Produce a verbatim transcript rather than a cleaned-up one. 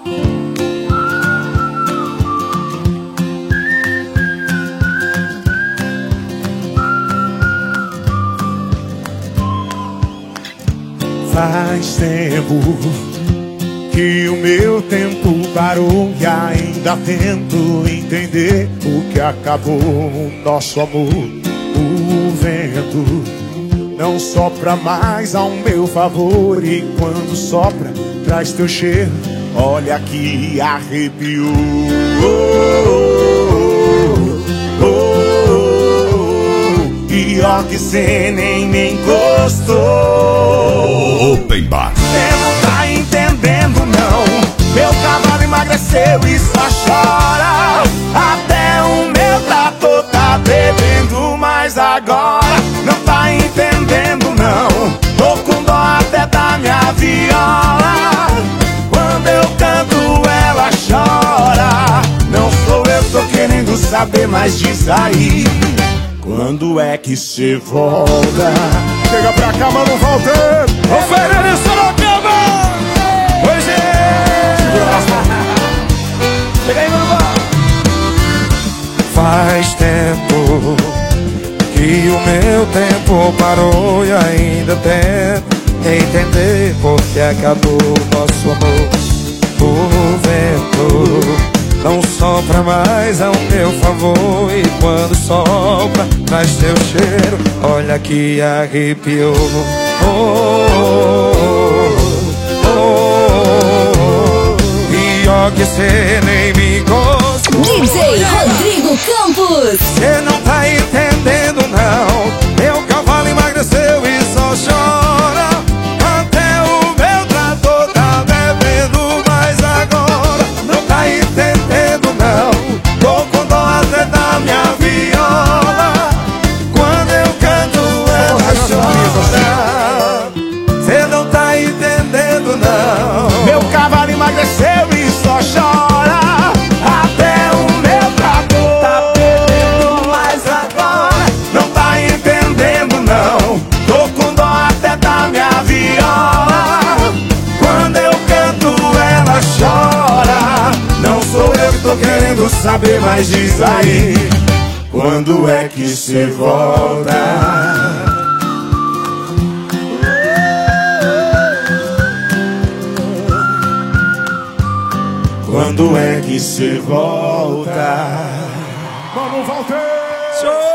Faz tempo que o meu tempo parou e ainda tento entender o que acabou o nosso amor. O vento não sopra mais ao meu favor e quando sopra traz teu cheiro. Olha que arrepiou. Oh, oh, oh, pior que cê nem me encostou. Open Bar. Cê não tá entendendo não. Meu cavalo emagreceu e só chora. Até o meu trator tá bebendo, mas agora não tá entendendo não. Tô com dó até da minha viola. Quando eu canto ela chora. Não sou eu, tô querendo saber, mas diz aí, quando é que cê volta? Chega pra cá, mano, Walter. Ô Fernando Sorocaba. Pois é. Chega aí, mano. Faz tempo que o meu tempo parou e ainda tento entender por que acabou o nosso amor. O vento não sopra mais ao meu favor e quando sopra traz teu cheiro. Olha que arrepiou. Oh, oh, oh, oh. Pior que cê nem me gosta. D J Rodrigo Campos. Cê não tá entendendo não. Meu cavalo emagreceu e só chora. Até o meu trator tá bebendo, mas agora não tá entendendo não. Tô com dó até da minha viola. Quando eu canto ela chora. Cê não tá entendendo não. Meu cavalo emagreceu e só chora. Até o meu trator tá bebendo, mas agora não tá entendendo não. Tô com dó até da minha viola. Quando eu canto ela chora. Não sou eu que tô querendo saber, mas diz aí, quando é que cê volta? Quando é que cê volta? Vamos, Walter! Show!